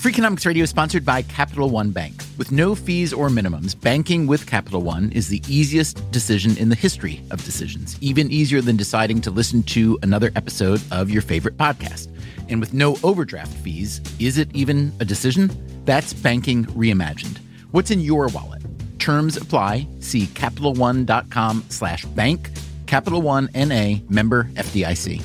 Freakonomics Radio is sponsored by Capital One Bank. With no fees or minimums, banking with Capital One is the easiest decision in the history of decisions, even easier than deciding to listen to another episode of your favorite podcast. And with no overdraft fees, is it even a decision? That's banking reimagined. What's in your wallet? Terms apply. See CapitalOne.com/bank. Capital One N.A. member FDIC.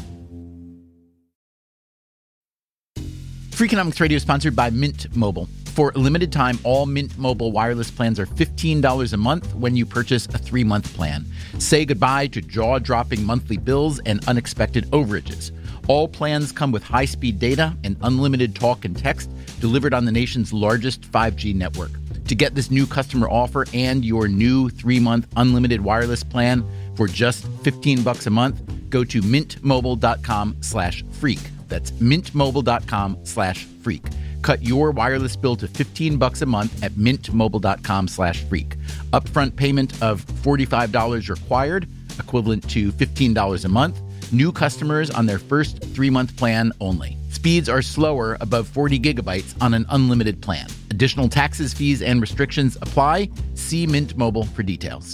Freakonomics Radio is sponsored by Mint Mobile. For a limited time, all Mint Mobile wireless plans are $15 a month when you purchase a 3-month plan. Say goodbye to jaw-dropping monthly bills and unexpected overages. All plans come with high-speed data and unlimited talk and text delivered on the nation's largest 5G network. To get this new customer offer and your new 3-month unlimited wireless plan for just $15 a month, go to mintmobile.com/freak. That's mintmobile.com/freak. Cut your wireless bill to $15 a month at mintmobile.com/freak. Upfront payment of $45 required, equivalent to $15 a month. New customers on their first 3-month plan only. Speeds are slower above 40 gigabytes on an unlimited plan. Additional taxes, fees, and restrictions apply. See Mint Mobile for details.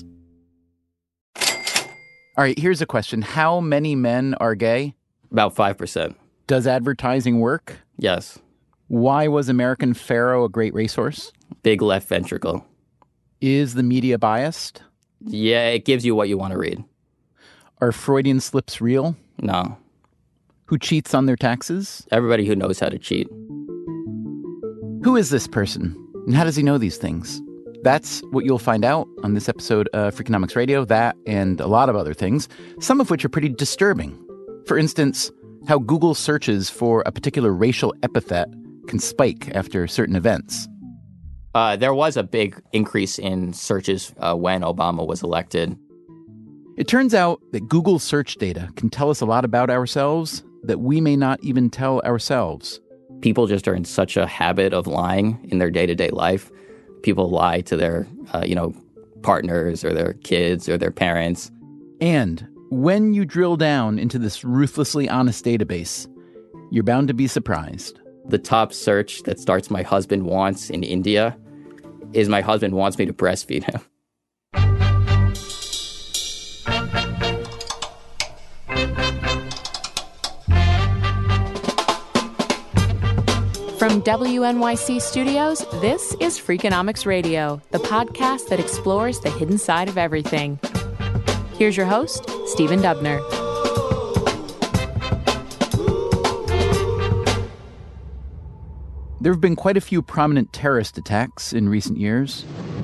All right, here's a question. How many men are gay? About 5%. Does advertising work? Yes. Why was American Pharoah a great racehorse? Big left ventricle. Is the media biased? Yeah, it gives you what you want to read. Are Freudian slips real? No. Who cheats on their taxes? Everybody who knows how to cheat. Who is this person? And how does he know these things? That's what you'll find out on this episode of Freakonomics Radio, that and a lot of other things, some of which are pretty disturbing. For instance, how Google searches for a particular racial epithet can spike after certain events. There was a big increase in searches when Obama was elected. It turns out that Google search data can tell us a lot about ourselves that we may not even tell ourselves. People just are in such a habit of lying in their day-to-day life. People lie to their, partners or their kids or their parents. And when you drill down into this ruthlessly honest database, you're bound to be surprised. The top search that starts "my husband wants" in India is "my husband wants me to breastfeed him." From WNYC Studios, this is Freakonomics Radio, the podcast that explores the hidden side of everything. Here's your host, Stephen Dubner. There have been quite a few prominent terrorist attacks in recent years.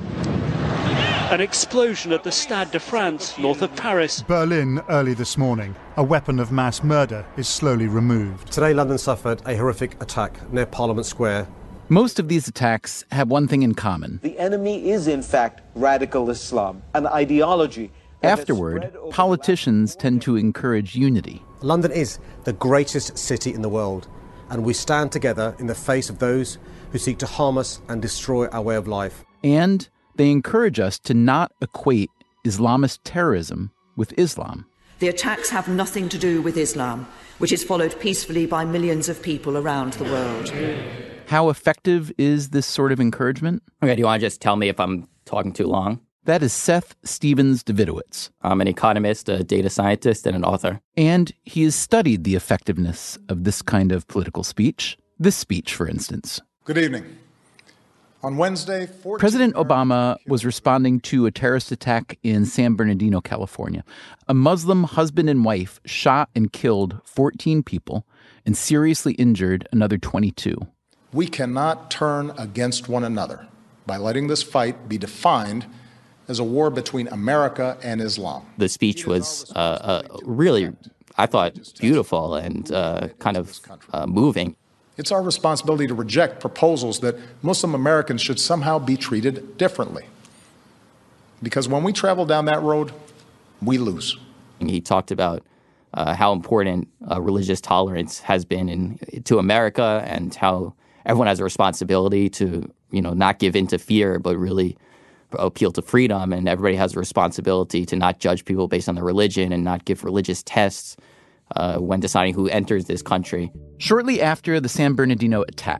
An explosion at the Stade de France, north of Paris. Berlin early this morning. A weapon of mass murder is slowly removed. Today, London suffered a horrific attack near Parliament Square. Most of these attacks have one thing in common. The enemy is, in fact, radical Islam, an ideology. Afterward, politicians tend to encourage unity. London is the greatest city in the world, and we stand together in the face of those who seek to harm us and destroy our way of life. And they encourage us to not equate Islamist terrorism with Islam. The attacks have nothing to do with Islam, which is followed peacefully by millions of people around the world. How effective is this sort of encouragement? Okay, do you want to just tell me if I'm talking too long? That is Seth Stephens-Davidowitz. I'm an economist, a data scientist, and an author. And he has studied the effectiveness of this kind of political speech. This speech, for instance. Good evening. On Wednesday, President Obama was responding to a terrorist attack in San Bernardino, California. A Muslim husband and wife shot and killed 14 people and seriously injured another 22. We cannot turn against one another by letting this fight be defined as a war between America and Islam. The speech was really, I thought, beautiful and kind of moving. It's our responsibility to reject proposals that Muslim Americans should somehow be treated differently. Because when we travel down that road, we lose. He talked about how important religious tolerance has been to America and how everyone has a responsibility to, not give in to fear, but really appeal to freedom. And everybody has a responsibility to not judge people based on their religion and not give religious tests when deciding who enters this country. Shortly after the San Bernardino attack,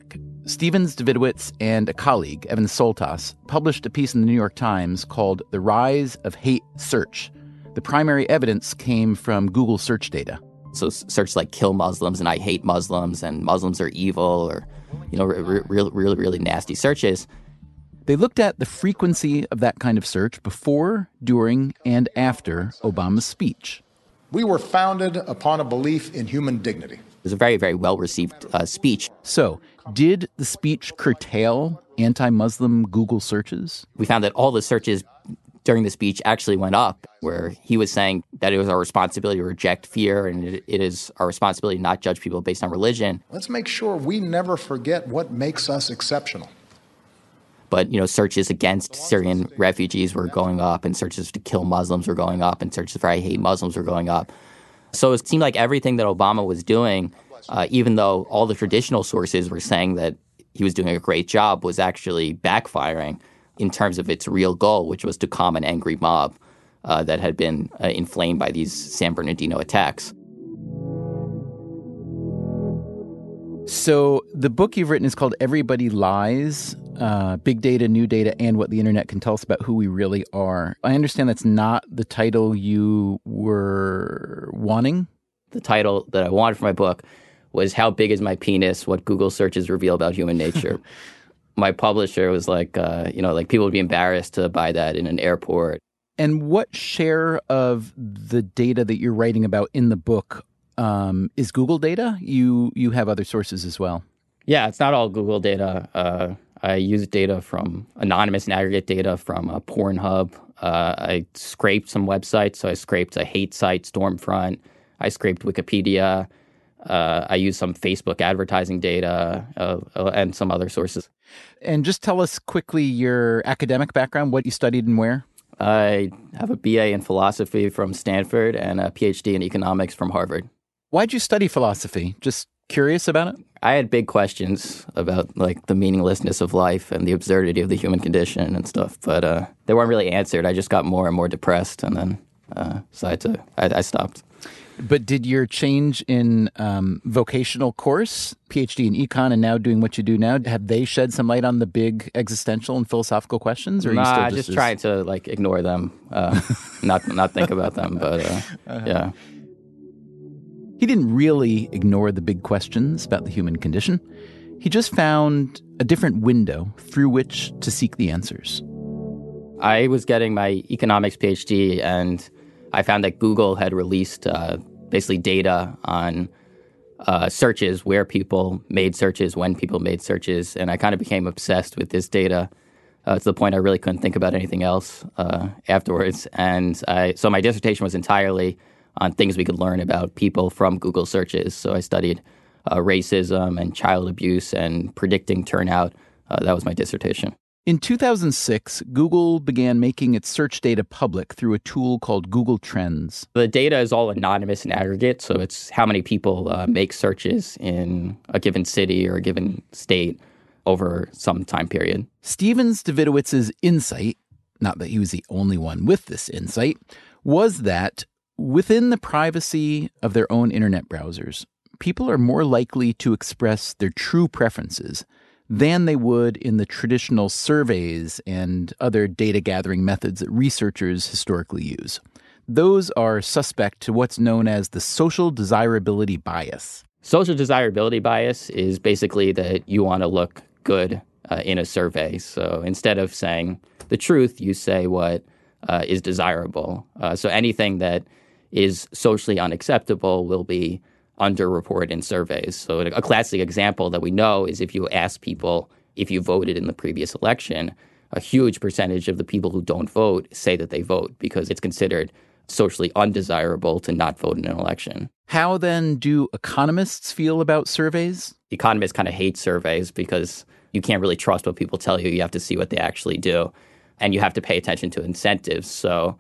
Stevens Davidowitz and a colleague, Evan Soltas, published a piece in the New York Times called The Rise of Hate Search. The primary evidence came from Google search data. So search like kill Muslims and I hate Muslims and Muslims are evil or, really nasty searches. They looked at the frequency of that kind of search before, during, and after Obama's speech. We were founded upon a belief in human dignity. It was a very, very well-received speech. So, did the speech curtail anti-Muslim Google searches? We found that all the searches during the speech actually went up, where he was saying that it was our responsibility to reject fear and it is our responsibility to not judge people based on religion. Let's make sure we never forget what makes us exceptional. But, searches against Syrian refugees were going up and searches to kill Muslims were going up and searches for I hate Muslims were going up. So it seemed like everything that Obama was doing, even though all the traditional sources were saying that he was doing a great job, was actually backfiring in terms of its real goal, which was to calm an angry mob that had been inflamed by these San Bernardino attacks. So the book you've written is called Everybody Lies, Big Data, New Data, and What the Internet Can Tell Us About Who We Really Are. I understand that's not the title you were wanting? The title that I wanted for my book was How Big Is My Penis? What Google Searches Reveal About Human Nature. My publisher was like, people would be embarrassed to buy that in an airport. And what share of the data that you're writing about in the book is Google data? You have other sources as well. Yeah, it's not all Google data. I use data from anonymous and aggregate data from Pornhub. I scraped some websites. So I scraped a hate site, Stormfront. I scraped Wikipedia. I used some Facebook advertising data and some other sources. And just tell us quickly your academic background, what you studied and where. I have a BA in philosophy from Stanford and a PhD in economics from Harvard. Why'd you study philosophy? Just curious about it? I had big questions about the meaninglessness of life and the absurdity of the human condition and stuff, but they weren't really answered. I just got more and more depressed and then I stopped. But did your change in vocational course, PhD in econ, and now doing what you do now, have they shed some light on the big existential and philosophical questions? Or are you still just trying to ignore them, not think about them. But yeah. He didn't really ignore the big questions about the human condition. He just found a different window through which to seek the answers. I was getting my economics PhD, and I found that Google had released basically data on searches, where people made searches, when people made searches, and I kind of became obsessed with this data to the point I really couldn't think about anything else afterwards. And so my dissertation was entirely on things we could learn about people from Google searches. So I studied racism and child abuse and predicting turnout. That was my dissertation. In 2006, Google began making its search data public through a tool called Google Trends. The data is all anonymous and aggregate, so it's how many people make searches in a given city or a given state over some time period. Stevens Davidowitz's insight, not that he was the only one with this insight, was that within the privacy of their own internet browsers, people are more likely to express their true preferences than they would in the traditional surveys and other data gathering methods that researchers historically use. Those are suspect to what's known as the social desirability bias. Social desirability bias is basically that you want to look good in a survey. So instead of saying the truth, you say what is desirable. So anything that is socially unacceptable will be underreported in surveys. So a classic example that we know is if you ask people if you voted in the previous election, a huge percentage of the people who don't vote say that they vote because it's considered socially undesirable to not vote in an election. How then do economists feel about surveys? Economists kind of hate surveys because you can't really trust what people tell you. You have to see what they actually do. And you have to pay attention to incentives. So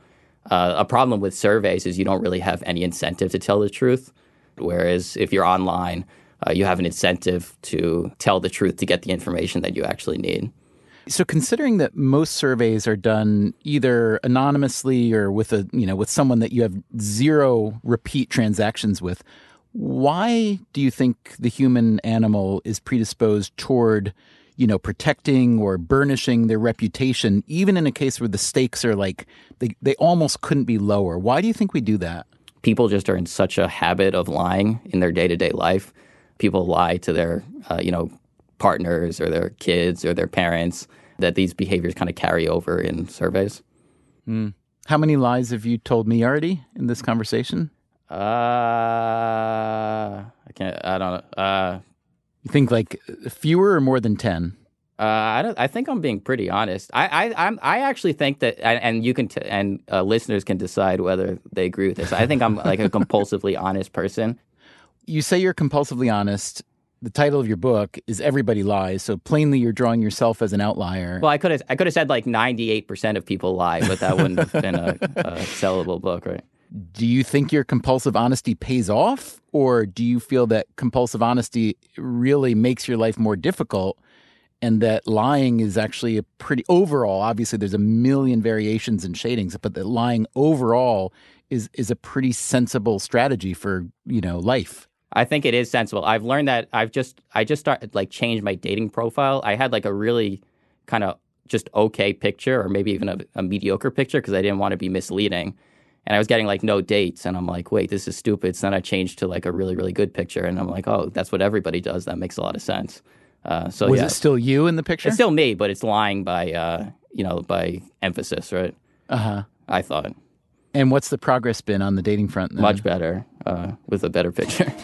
a problem with surveys is you don't really have any incentive to tell the truth. Whereas if you're online, you have an incentive to tell the truth to get the information that you actually need. So considering that most surveys are done either anonymously or with with someone that you have zero repeat transactions with, Why do you think the human animal is predisposed toward, protecting or burnishing their reputation, even in a case where the stakes are like, they almost couldn't be lower? Why do you think we do that? People just are in such a habit of lying in their day-to-day life. People lie to their, partners or their kids or their parents, that these behaviors kind of carry over in surveys. How many lies have you told me already in this conversation? I don't know. You think like fewer or more than 10? I think I'm being pretty honest. I actually think that, and you can, listeners can decide whether they agree with this. I think I'm like a compulsively honest person. You say you're compulsively honest. The title of your book is Everybody Lies, so plainly you're drawing yourself as an outlier. Well, I could have said like 98% of people lie, but that wouldn't have been a sellable book, right? Do you think your compulsive honesty pays off, or do you feel that compulsive honesty really makes your life more difficult, and that lying is actually a pretty overall, obviously there's a million variations and shadings, but that lying overall is a pretty sensible strategy for, life? I think it is sensible. I've learned that I just started changed my dating profile. I had a really kind of just okay picture, or maybe even a mediocre picture, because I didn't want to be misleading. And I was getting no dates, and I'm like, wait, this is stupid. So then I changed to a really, really good picture, and I'm like, oh, that's what everybody does. That makes a lot of sense. Was it still you in the picture? It's still me, but it's lying by by emphasis, right? I thought. And what's the progress been on the dating front then? Much better, with a better picture.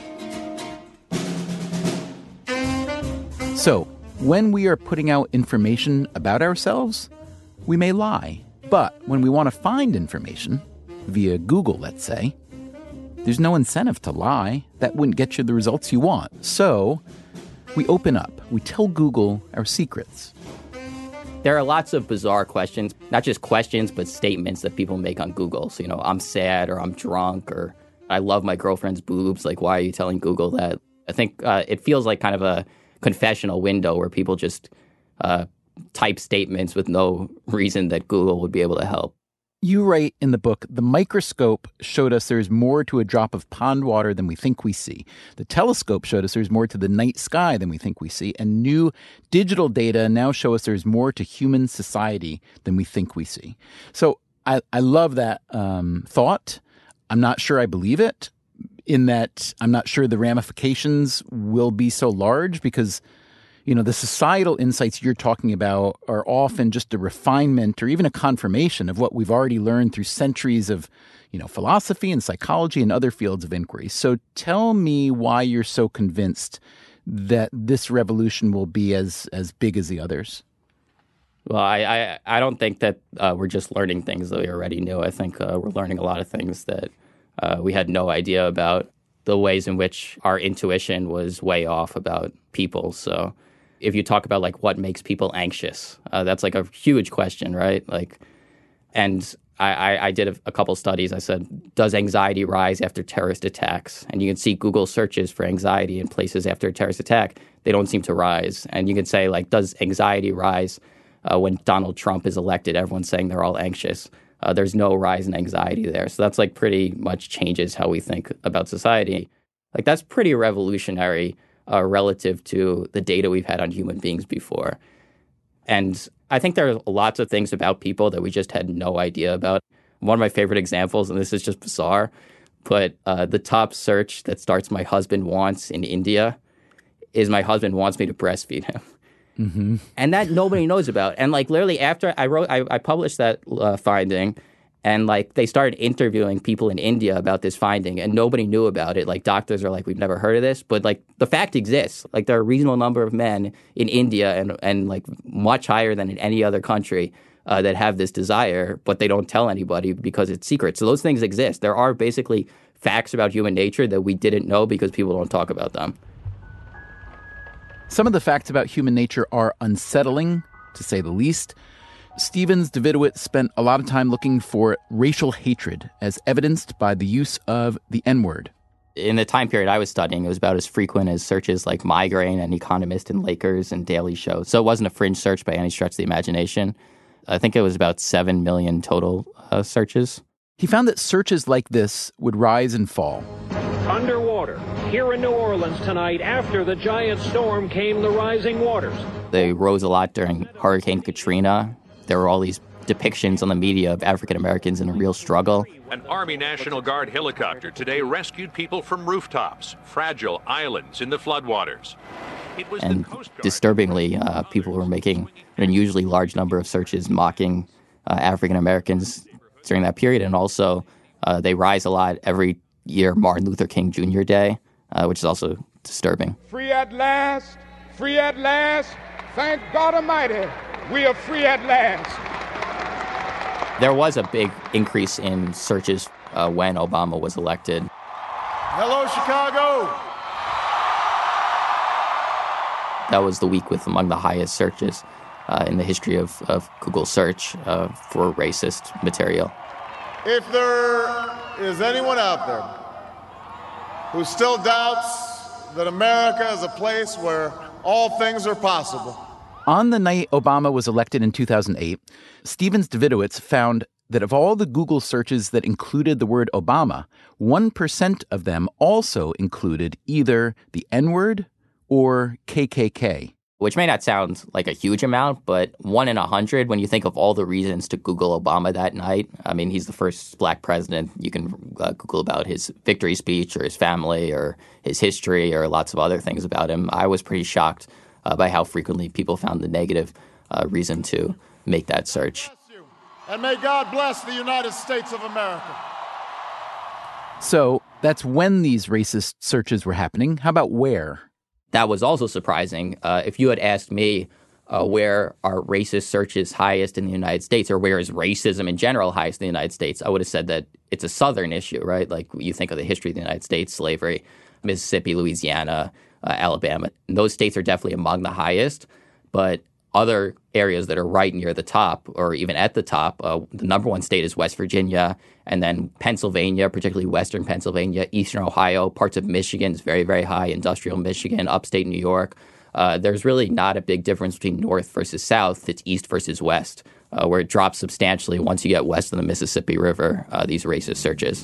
So, when we are putting out information about ourselves, we may lie. But when we want to find information, via Google, let's say, there's no incentive to lie. That wouldn't get you the results you want. So, we open up. We tell Google our secrets. There are lots of bizarre questions, not just questions, but statements that people make on Google. So, I'm sad, or I'm drunk, or I love my girlfriend's boobs. Why are you telling Google that? I think it feels like kind of a confessional window where people just type statements with no reason that Google would be able to help. You write in the book, the microscope showed us there's more to a drop of pond water than we think we see. The telescope showed us there's more to the night sky than we think we see. And new digital data now show us there's more to human society than we think we see. So I love that thought. I'm not sure I believe it, in that I'm not sure the ramifications will be so large, because the societal insights you're talking about are often just a refinement or even a confirmation of what we've already learned through centuries of, philosophy and psychology and other fields of inquiry. So tell me why you're so convinced that this revolution will be as big as the others. Well, I don't think that we're just learning things that we already knew. I think we're learning a lot of things that we had no idea about, the ways in which our intuition was way off about people. So if you talk about what makes people anxious, that's a huge question, right? And I did a couple studies. I said, does anxiety rise after terrorist attacks? And you can see Google searches for anxiety in places after a terrorist attack. They don't seem to rise. And you can say, does anxiety rise when Donald Trump is elected? Everyone's saying they're all anxious. There's no rise in anxiety there. So that's pretty much changes how we think about society. That's pretty revolutionary relative to the data we've had on human beings before. And I think there are lots of things about people that we just had no idea about. One of my favorite examples, and this is just bizarre, but the top search that starts "my husband wants" in India is "my husband wants me to breastfeed him." Mm-hmm. And that nobody knows about. And literally after I published that finding, and they started interviewing people in India about this finding, and nobody knew about it. Doctors are we've never heard of this, but the fact exists. There are a reasonable number of men in India and much higher than in any other country that have this desire, but they don't tell anybody because it's secret. So those things exist. There are basically facts about human nature that we didn't know because people don't talk about them. Some of the facts about human nature are unsettling, to say the least. Stevens Davidowitz spent a lot of time looking for racial hatred as evidenced by the use of the N-word. In the time period I was studying, it was about as frequent as searches like Migraine and Economist and Lakers and Daily Show. So it wasn't a fringe search by any stretch of the imagination. I think it was about 7 million total searches. He found that searches like this would rise and fall. Underwater, here in New Orleans tonight. After the giant storm came the rising waters. They rose a lot during Hurricane Katrina. There were all these depictions on the media of African Americans in a real struggle. An Army National Guard helicopter today rescued people from rooftops, fragile islands in the floodwaters. And disturbingly, people were making an unusually large number of searches mocking African Americans during that period. And also, they rise a lot every year, Martin Luther King Jr. Day, which is also disturbing. Free at last, free at last. Thank God Almighty, we are free at last. There was a big increase in searches when Obama was elected. Hello, Chicago. That was the week with among the highest searches in the history of Google search for racist material. If there is anyone out there who still doubts that America is a place where all things are possible. On the night Obama was elected in 2008, Stevens Davidowitz found that of all the Google searches that included the word Obama, 1% of them also included either the N-word or KKK. Which may not sound like a huge amount, but 1 in 100, when you think of all the reasons to Google Obama that night. I mean, he's the first black president. You can Google about his victory speech or his family or his history or lots of other things about him. I was pretty shocked by how frequently people found the negative reason to make that search. And may God bless the United States of America. So that's when these racist searches were happening. How about where? That was also surprising. If you had asked me where are racist searches highest in the United States, or where is racism in general highest in the United States, I would have said that it's a Southern issue, right? Like you think of the history of the United States, slavery, Mississippi, Louisiana, Alabama. And those states are definitely among the highest, but other areas that are right near the top or even at the top, the number one state is West Virginia, and then Pennsylvania, particularly western Pennsylvania, eastern Ohio, parts of Michigan is very, very high, industrial Michigan, upstate New York. There's really not a big difference between north versus south. It's east versus west, where it drops substantially once you get west of the Mississippi River, these racist searches.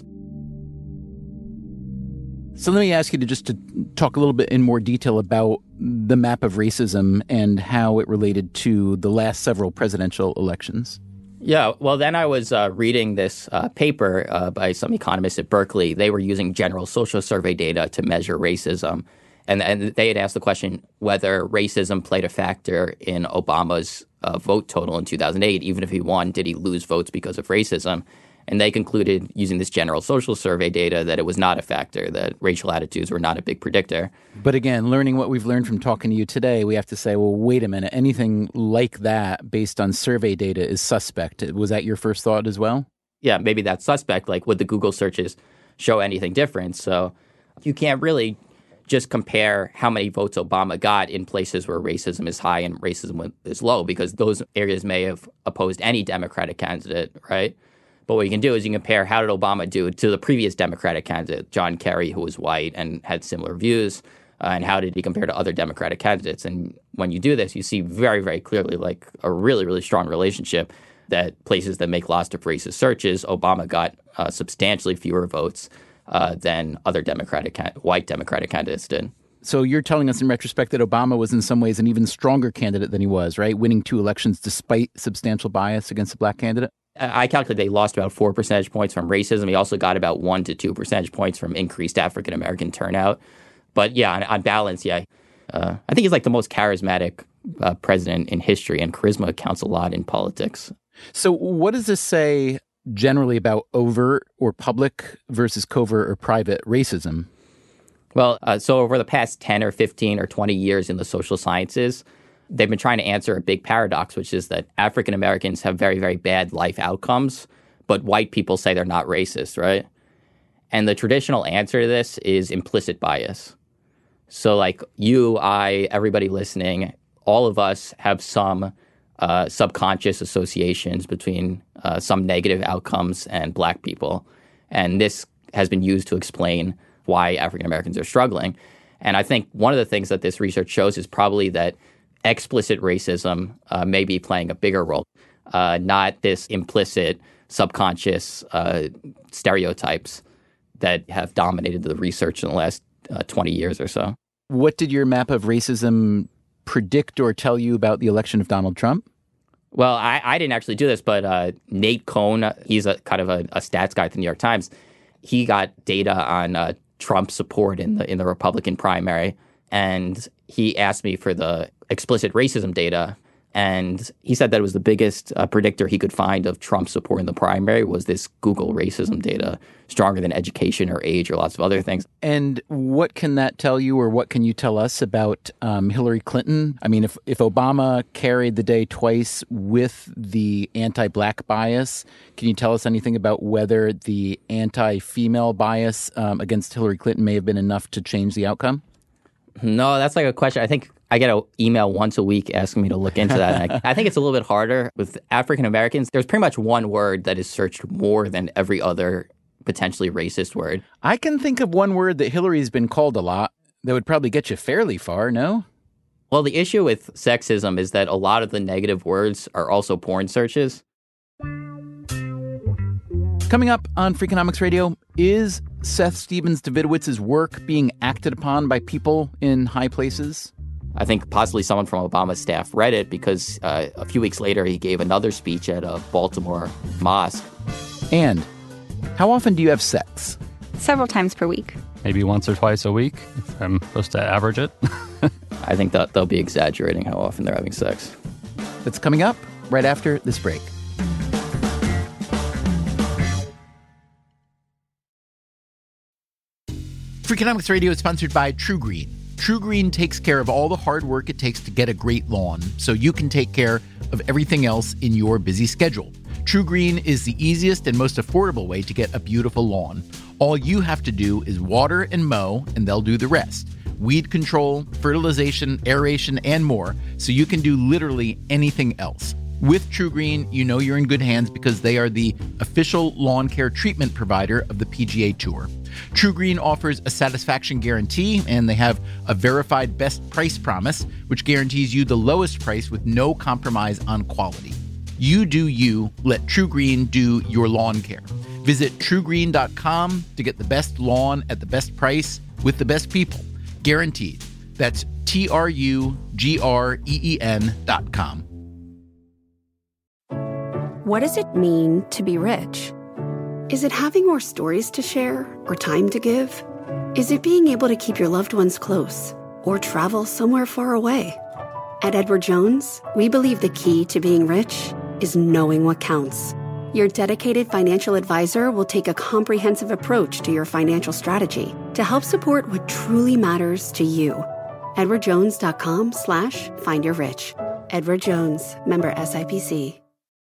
So let me ask you to talk a little bit in more detail about the map of racism and how it related to the last several presidential elections. Yeah, well, then I was reading this paper by some economists at Berkeley. They were using general social survey data to measure racism. And they had asked the question whether racism played a factor in Obama's vote total in 2008. Even if he won, did he lose votes because of racism? And they concluded, using this general social survey data, that it was not a factor, that racial attitudes were not a big predictor. But again, learning what we've learned from talking to you today, we have to say, well, wait a minute, anything like that based on survey data is suspect. Was that your first thought as well? Yeah, maybe that's suspect. Like, would the Google searches show anything different? So you can't really just compare how many votes Obama got in places where racism is high and racism is low, because those areas may have opposed any Democratic candidate, right? But what you can do is you can compare how did Obama do to the previous Democratic candidate, John Kerry, who was white and had similar views, and how did he compare to other Democratic candidates. And when you do this, you see very, very clearly like a really, really strong relationship that places that make lots of racist searches, Obama got substantially fewer votes than other white Democratic candidates did. So you're telling us in retrospect that Obama was in some ways an even stronger candidate than he was, right? Winning 2 elections despite substantial bias against a black candidate? I calculate they lost about 4 percentage points from racism. He also got about 1 to 2 percentage points from increased African-American turnout. But yeah, on balance, yeah. I think he's like the most charismatic president in history, and charisma counts a lot in politics. So what does this say generally about overt or public versus covert or private racism? Well, so over the past 10 or 15 or 20 years in the social sciences, they've been trying to answer a big paradox, which is that African Americans have very, very bad life outcomes, but white people say they're not racist, right? And the traditional answer to this is implicit bias. So like you, I, everybody listening, all of us have some subconscious associations between some negative outcomes and black people. And this has been used to explain why African Americans are struggling. And I think one of the things that this research shows is probably that explicit racism may be playing a bigger role, not this implicit, subconscious stereotypes that have dominated the research in the last 20 years or so. What did your map of racism predict or tell you about the election of Donald Trump? Well, I didn't actually do this, but Nate Cohn, he's a kind of a stats guy at the New York Times. He got data on Trump support in the Republican primary, and he asked me for the explicit racism data. And he said that it was the biggest predictor he could find of Trump support in the primary was this Google racism data, stronger than education or age or lots of other things. And what can that tell you, or what can you tell us about Hillary Clinton? I mean, if Obama carried the day twice with the anti-black bias, can you tell us anything about whether the anti-female bias against Hillary Clinton may have been enough to change the outcome? No, that's like a question. I think I get an email once a week asking me to look into that. And I think it's a little bit harder with African Americans. There's pretty much one word that is searched more than every other potentially racist word. I can think of one word that Hillary's been called a lot that would probably get you fairly far, no? Well, the issue with sexism is that a lot of the negative words are also porn searches. Coming up on Freakonomics Radio, is Seth Stephens-Davidowitz's work being acted upon by people in high places? I think possibly someone from Obama's staff read it because a few weeks later he gave another speech at a Baltimore mosque. And how often do you have sex? Several times per week. Maybe once or twice a week, if I'm supposed to average it. I think that they'll be exaggerating how often they're having sex. That's coming up right after this break. Freakonomics Radio is sponsored by True Green. True Green takes care of all the hard work it takes to get a great lawn, so you can take care of everything else in your busy schedule. True Green is the easiest and most affordable way to get a beautiful lawn. All you have to do is water and mow, and they'll do the rest. Weed control, fertilization, aeration, and more, so you can do literally anything else. With True Green, you know you're in good hands because they are the official lawn care treatment provider of the PGA Tour. True Green offers a satisfaction guarantee, and they have a verified best price promise, which guarantees you the lowest price with no compromise on quality. You do you, let True Green do your lawn care. Visit truegreen.com to get the best lawn at the best price with the best people. Guaranteed. That's TRUGREEN.com. What does it mean to be rich? Is it having more stories to share or time to give? Is it being able to keep your loved ones close or travel somewhere far away? At Edward Jones, we believe the key to being rich is knowing what counts. Your dedicated financial advisor will take a comprehensive approach to your financial strategy to help support what truly matters to you. EdwardJones.com/findyourrich. Edward Jones, member SIPC.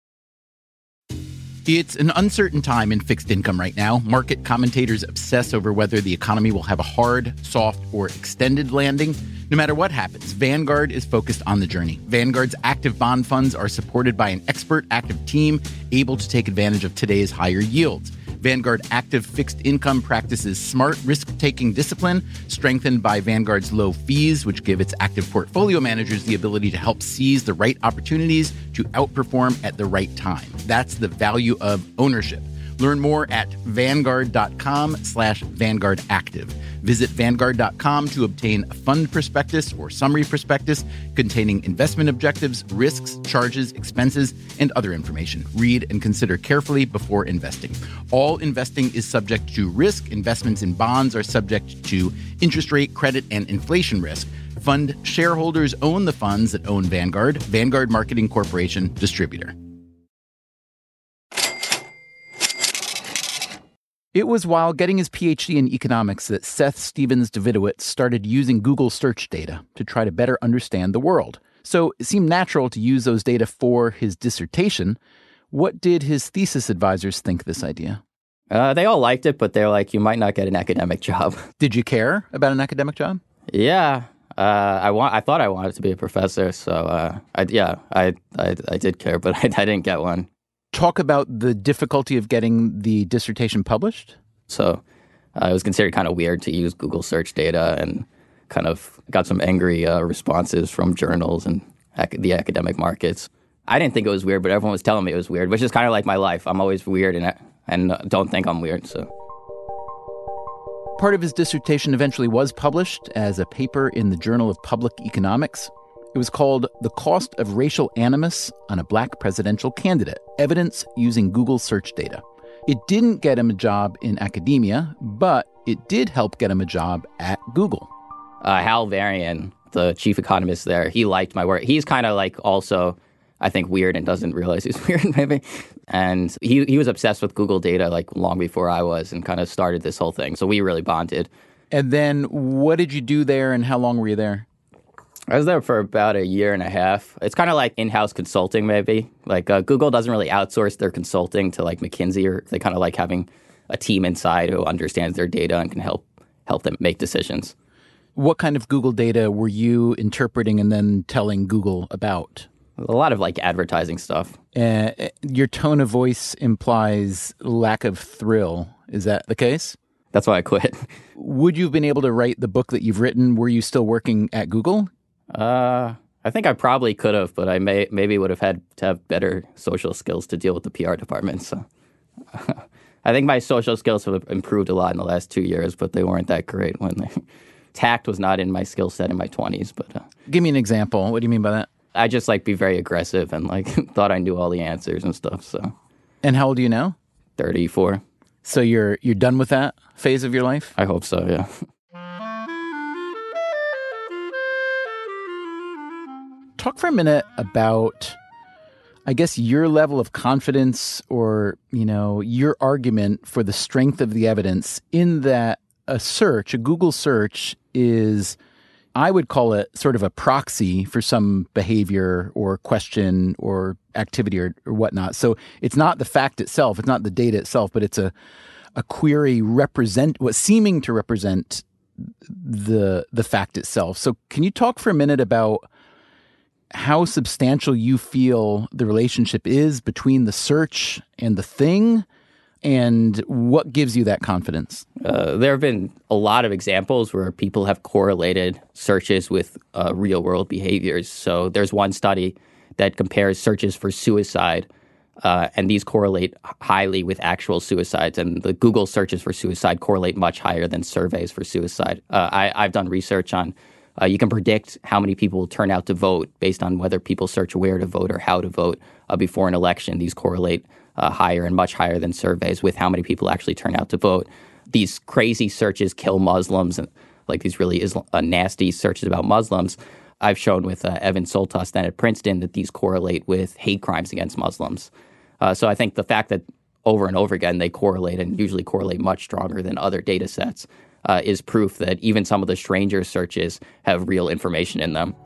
It's an uncertain time in fixed income right now. Market commentators obsess over whether the economy will have a hard, soft, or extended landing. No matter what happens, Vanguard is focused on the journey. Vanguard's active bond funds are supported by an expert active team able to take advantage of today's higher yields. Vanguard Active Fixed Income practices smart risk-taking discipline, strengthened by Vanguard's low fees, which give its active portfolio managers the ability to help seize the right opportunities to outperform at the right time. That's the value of ownership. Learn more at Vanguard.com/Vanguard Active. Visit Vanguard.com to obtain a fund prospectus or summary prospectus containing investment objectives, risks, charges, expenses, and other information. Read and consider carefully before investing. All investing is subject to risk. Investments in bonds are subject to interest rate, credit, and inflation risk. Fund shareholders own the funds that own Vanguard. Vanguard Marketing Corporation, distributor. It was while getting his PhD in economics that Seth Stephens-Davidowitz started using Google search data to try to better understand the world. So it seemed natural to use those data for his dissertation. What did his thesis advisors think of this idea? They all liked it, but they're like, you might not get an academic job. Did you care about an academic job? Yeah. I thought I wanted to be a professor, so I did care, but I didn't get one. Talk about the difficulty of getting the dissertation published? So it was considered kind of weird to use Google search data, and kind of got some angry responses from journals and the academic markets. I didn't think it was weird, but everyone was telling me it was weird, which is kind of like my life. I'm always weird and don't think I'm weird. So Part of his dissertation eventually was published as a paper in the Journal of Public Economics. It was called The Cost of Racial Animus on a Black Presidential Candidate, Evidence Using Google Search Data. It didn't get him a job in academia, but it did help get him a job at Google. Hal Varian, the chief economist there, he liked my work. He's kind of like also, I think, weird and doesn't realize he's weird, maybe. And he was obsessed with Google data like long before I was and kind of started this whole thing. So we really bonded. And then what did you do there and how long were you there? I was there for about a year and a half. It's kind of like in-house consulting, maybe. Like Google doesn't really outsource their consulting to like McKinsey, or they kind of like having a team inside who understands their data and can help them make decisions. What kind of Google data were you interpreting and then telling Google about? A lot of like advertising stuff. Your tone of voice implies lack of thrill. Is that the case? That's why I quit. Would you have been able to write the book that you've written? Were you still working at Google? I think I probably could have, but I maybe would have had to have better social skills to deal with the PR department. So I think my social skills have improved a lot in the last 2 years, but they weren't that great when tact was not in my skill set in my 20s. But give me an example. What do you mean by that? I just like be very aggressive and like thought I knew all the answers and stuff. So. And how old are you now? 34. So you're done with that phase of your life? I hope so, yeah. Talk for a minute about, I guess, your level of confidence or, your argument for the strength of the evidence in that a Google search is, I would call it sort of a proxy for some behavior or question or activity or whatnot. So it's not the fact itself, it's not the data itself, but it's a query seeming to represent the fact itself. So can you talk for a minute about how substantial you feel the relationship is between the search and the thing, and what gives you that confidence? There have been a lot of examples where people have correlated searches with real-world behaviors. So there's one study that compares searches for suicide, and these correlate highly with actual suicides. And the Google searches for suicide correlate much higher than surveys for suicide. I've done research on you can predict how many people will turn out to vote based on whether people search where to vote or how to vote before an election. These correlate higher and much higher than surveys with how many people actually turn out to vote. These crazy searches, kill Muslims, and like these really nasty searches about Muslims, I've shown with Evan Soltas then at Princeton that these correlate with hate crimes against Muslims. So I think the fact that over and over again they correlate and usually correlate much stronger than other data sets is proof that even some of the stranger searches have real information in them.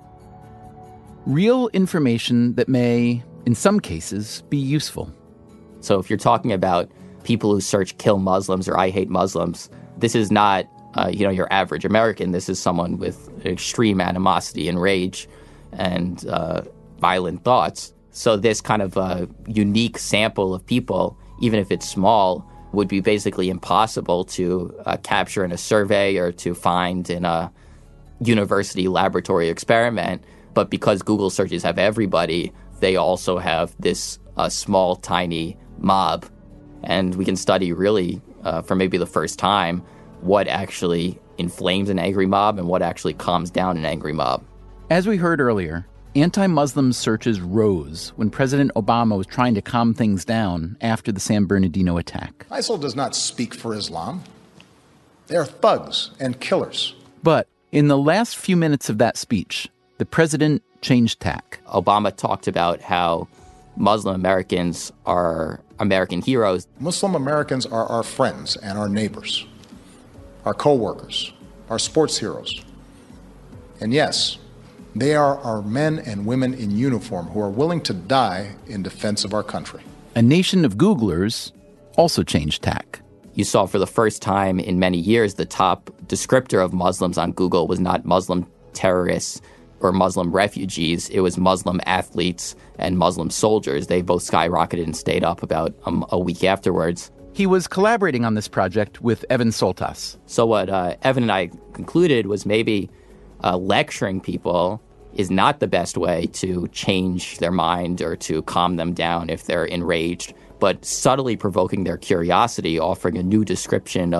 Real information that may, in some cases, be useful. So if you're talking about people who search kill Muslims or I hate Muslims, this is not your average American. This is someone with extreme animosity and rage and violent thoughts. So this kind of unique sample of people, even if it's small, would be basically impossible to capture in a survey or to find in a university laboratory experiment. But because Google searches have everybody, they also have this small, tiny mob. And we can study really, for maybe the first time, what actually inflames an angry mob and what actually calms down an angry mob. As we heard earlier, anti-Muslim searches rose when President Obama was trying to calm things down after the San Bernardino attack. ISIL does not speak for Islam. They are thugs and killers. But in the last few minutes of that speech, the president changed tack. Obama talked about how Muslim Americans are American heroes. Muslim Americans are our friends and our neighbors, our co-workers, our sports heroes. And yes, they are our men and women in uniform who are willing to die in defense of our country. A nation of Googlers also changed tack. You saw for the first time in many years the top descriptor of Muslims on Google was not Muslim terrorists or Muslim refugees. It was Muslim athletes and Muslim soldiers. They both skyrocketed and stayed up about a week afterwards. He was collaborating on this project with Evan Soltas. So what Evan and I concluded was maybe lecturing people is not the best way to change their mind or to calm them down if they're enraged, but subtly provoking their curiosity, offering a new description of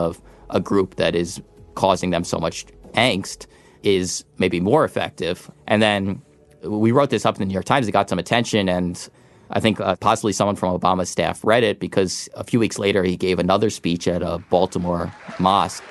a group that is causing them so much angst is maybe more effective. And then we wrote this up in the New York Times. It got some attention, and I think possibly someone from Obama's staff read it because a few weeks later he gave another speech at a Baltimore mosque.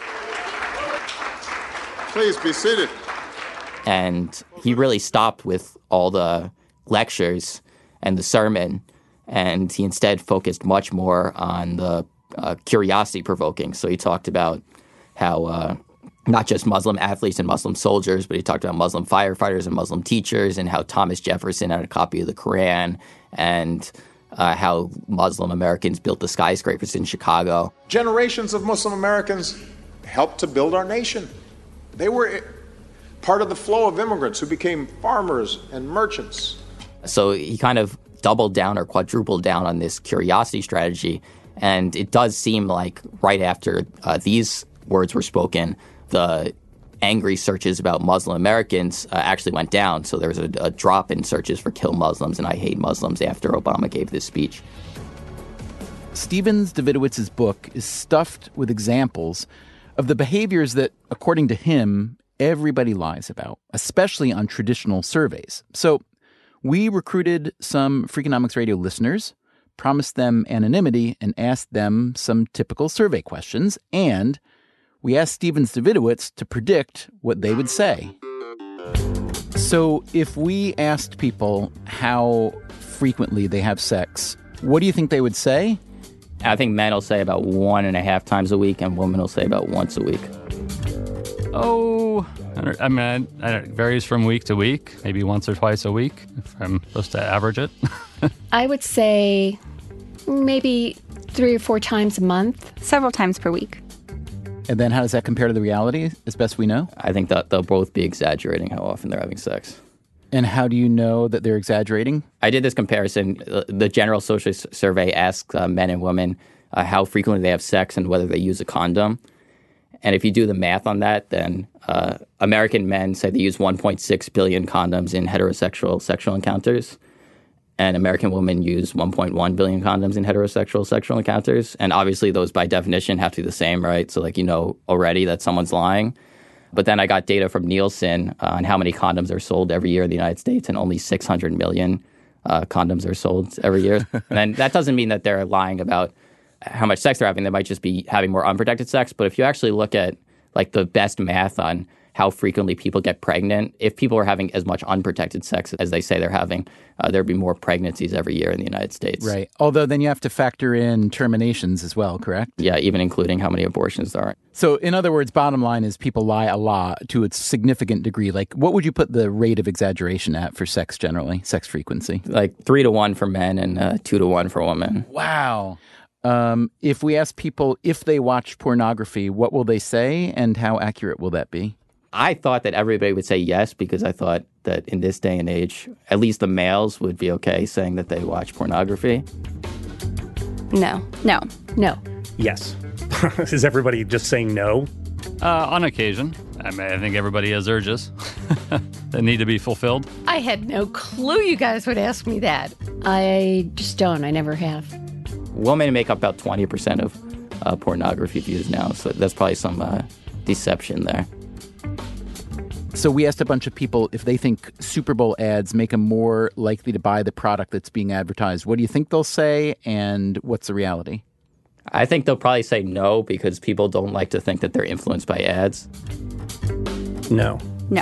Please be seated. And he really stopped with all the lectures and the sermon, and he instead focused much more on the curiosity-provoking. So he talked about how not just Muslim athletes and Muslim soldiers, but he talked about Muslim firefighters and Muslim teachers, and how Thomas Jefferson had a copy of the Quran, and how Muslim Americans built the skyscrapers in Chicago. Generations of Muslim Americans helped to build our nation. They were part of the flow of immigrants who became farmers and merchants. So he kind of doubled down or quadrupled down on this curiosity strategy. And it does seem like right after these words were spoken, the angry searches about Muslim Americans actually went down. So there was a drop in searches for kill Muslims and I hate Muslims after Obama gave this speech. Stevens Davidowitz's book is stuffed with examples of the behaviors that, according to him, everybody lies about, especially on traditional surveys. So we recruited some Freakonomics Radio listeners, promised them anonymity, and asked them some typical survey questions. And we asked Stevens Davidowitz to predict what they would say. So if we asked people how frequently they have sex, what do you think they would say? I think men will say about 1.5 times a week, and women will say about once a week. Oh, it varies from week to week, maybe once or twice a week, if I'm supposed to average it. I would say maybe 3 or 4 times a month. Several times per week. And then how does that compare to the reality, as best we know? I think that they'll both be exaggerating how often they're having sex. And how do you know that they're exaggerating? I did this comparison. The General Social Survey asks men and women how frequently they have sex and whether they use a condom. And if you do the math on that, then American men say they use 1.6 billion condoms in heterosexual sexual encounters. And American women use 1.1 billion condoms in heterosexual sexual encounters. And obviously those by definition have to be the same, right? So already that someone's lying. But then I got data from Nielsen on how many condoms are sold every year in the United States, and only 600 million condoms are sold every year. And that doesn't mean that they're lying about how much sex they're having. They might just be having more unprotected sex. But if you actually look at the best math on how frequently people get pregnant, if people are having as much unprotected sex as they say they're having, there'd be more pregnancies every year in the United States. Right. Although then you have to factor in terminations as well, correct? Yeah, even including how many abortions there are. So in other words, bottom line is people lie a lot to a significant degree. What would you put the rate of exaggeration at for sex generally, sex frequency? 3 to 1 for men and 2 to 1 for women. Wow. If we ask people if they watch pornography, what will they say and how accurate will that be? I thought that everybody would say yes, because I thought that in this day and age, at least the males would be okay saying that they watch pornography. No. Yes. Is everybody just saying no? On occasion. I think everybody has urges that need to be fulfilled. I had no clue you guys would ask me that. I just don't. I never have. Women make up about 20% of pornography views now, so that's probably some deception there. So we asked a bunch of people if they think Super Bowl ads make them more likely to buy the product that's being advertised. What do you think they'll say, and what's the reality? I think they'll probably say no, because people don't like to think that they're influenced by ads. No.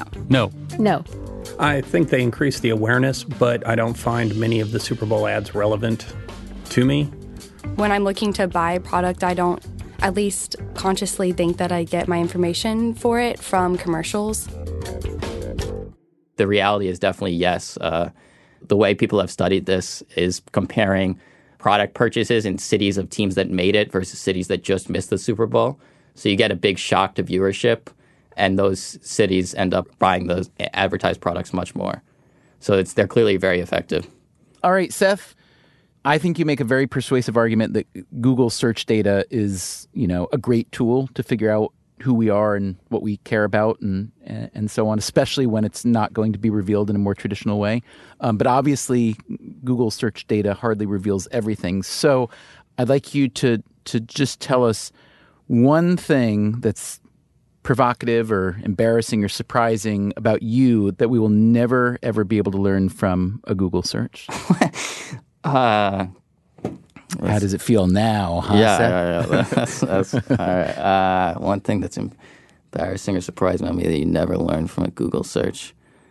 No. I think they increase the awareness, but I don't find many of the Super Bowl ads relevant to me. When I'm looking to buy a product, I don't at least consciously think that I get my information for it from commercials. The reality is definitely yes. The way people have studied this is comparing product purchases in cities of teams that made it versus cities that just missed the Super Bowl. So you get a big shock to viewership, and those cities end up buying those advertised products much more. So they're clearly very effective. All right, Seth, I think you make a very persuasive argument that Google search data is, a great tool to figure out who we are and what we care about and so on, especially when it's not going to be revealed in a more traditional way. But obviously, Google search data hardly reveals everything. So I'd like you to just tell us one thing that's provocative or embarrassing or surprising about you that we will never, ever be able to learn from a Google search? How does it feel now? Huh, Seth? That's all right. One thing that's embarrassing or surprising about me that you never learn from a Google search.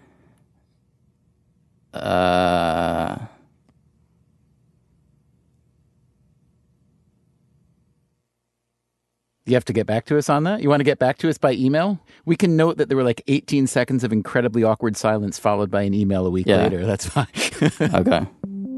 You have to get back to us on that? You want to get back to us by email? We can note that there were like 18 seconds of incredibly awkward silence followed by an email a week later. That's fine. Okay.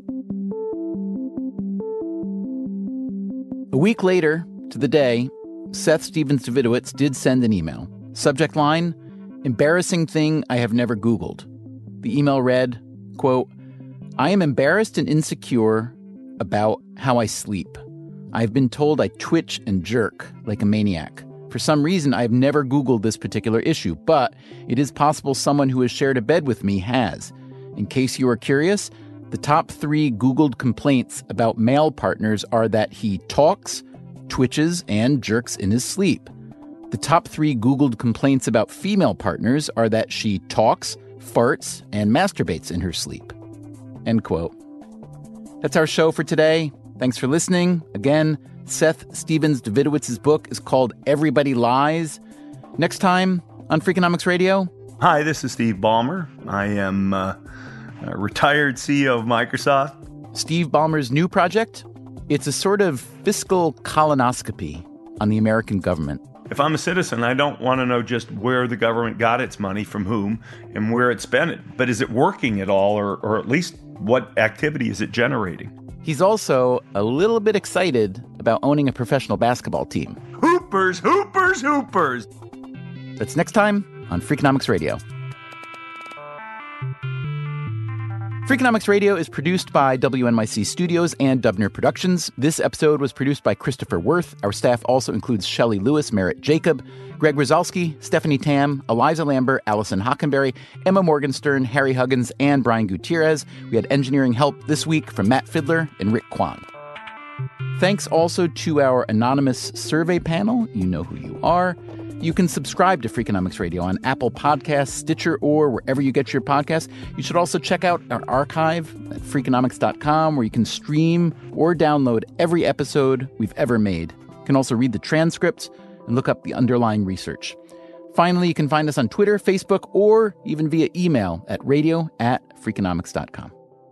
A week later, to the day, Seth Stephens-Davidowitz did send an email. Subject line, embarrassing thing I have never Googled. The email read, quote, I am embarrassed and insecure about how I sleep. I've been told I twitch and jerk like a maniac. For some reason, I've never Googled this particular issue, but it is possible someone who has shared a bed with me has. In case you are curious, the top 3 Googled complaints about male partners are that he talks, twitches, and jerks in his sleep. The top 3 Googled complaints about female partners are that she talks, farts, and masturbates in her sleep. End quote. That's our show for today. Thanks for listening. Again, Seth Stephens-Davidowitz's book is called Everybody Lies. Next time on Freakonomics Radio. Hi, this is Steve Ballmer. I am a retired CEO of Microsoft. Steve Ballmer's new project? It's a sort of fiscal colonoscopy on the American government. If I'm a citizen, I don't want to know just where the government got its money, from whom, and where it spent it. But is it working at all, or at least what activity is it generating? He's also a little bit excited about owning a professional basketball team. Hoopers, hoopers, hoopers! That's next time on Freakonomics Radio. Freakonomics Radio is produced by WNYC Studios and Dubner Productions. This episode was produced by Christopher Worth. Our staff also includes Shelley Lewis, Merritt Jacob, Greg Rozalski, Stephanie Tam, Eliza Lambert, Allison Hockenberry, Emma Morgenstern, Harry Huggins, and Brian Gutierrez. We had engineering help this week from Matt Fidler and Rick Kwan. Thanks also to our anonymous survey panel. You know who you are. You can subscribe to Freakonomics Radio on Apple Podcasts, Stitcher, or wherever you get your podcasts. You should also check out our archive at Freakonomics.com, where you can stream or download every episode we've ever made. You can also read the transcripts and look up the underlying research. Finally, you can find us on Twitter, Facebook, or even via email at radio@Freakonomics.com.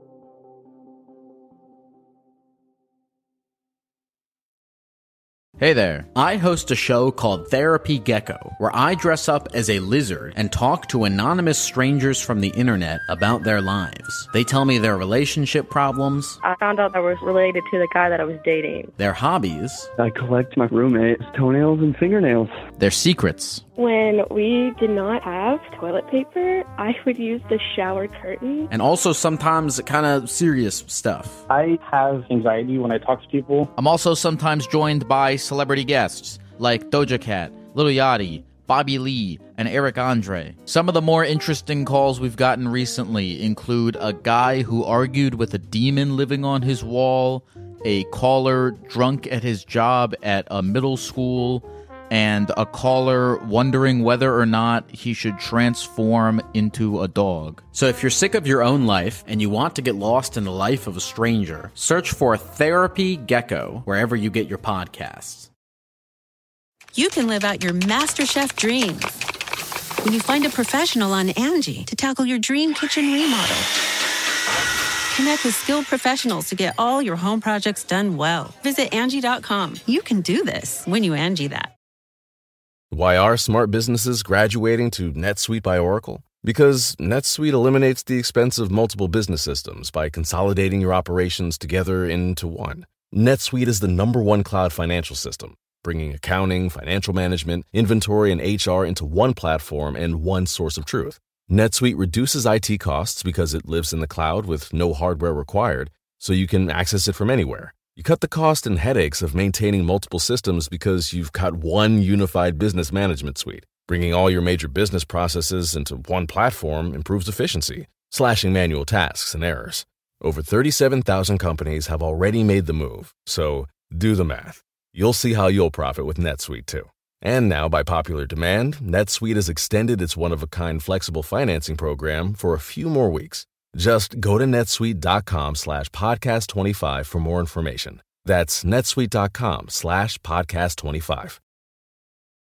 Hey there. I host a show called Therapy Gecko, where I dress up as a lizard and talk to anonymous strangers from the internet about their lives. They tell me their relationship problems. I found out I was related to the guy that I was dating. Their hobbies. I collect my roommate's toenails and fingernails. Their secrets. When we did not have toilet paper, I would use the shower curtain. And also sometimes kind of serious stuff. I have anxiety when I talk to people. I'm also sometimes joined by celebrity guests like Doja Cat, Lil Yachty, Bobby Lee, and Eric Andre. Some of the more interesting calls we've gotten recently include a guy who argued with a demon living on his wall, a caller drunk at his job at a middle school, and a caller wondering whether or not he should transform into a dog. So if you're sick of your own life and you want to get lost in the life of a stranger, search for Therapy Gecko wherever you get your podcasts. You can live out your MasterChef dreams when you find a professional on Angie to tackle your dream kitchen remodel. Connect with skilled professionals to get all your home projects done well. Visit Angie.com. You can do this when you Angie that. Why are smart businesses graduating to NetSuite by Oracle? Because NetSuite eliminates the expense of multiple business systems by consolidating your operations together into one. NetSuite is the #1 cloud financial system, bringing accounting, financial management, inventory, and HR into one platform and one source of truth. NetSuite reduces IT costs because it lives in the cloud with no hardware required, so you can access it from anywhere. You cut the cost and headaches of maintaining multiple systems because you've got one unified business management suite. Bringing all your major business processes into one platform improves efficiency, slashing manual tasks and errors. Over 37,000 companies have already made the move, so do the math. You'll see how you'll profit with NetSuite, too. And now, by popular demand, NetSuite has extended its one-of-a-kind flexible financing program for a few more weeks. Just go to netsuite.com/podcast25 for more information. That's netsuite.com/podcast25.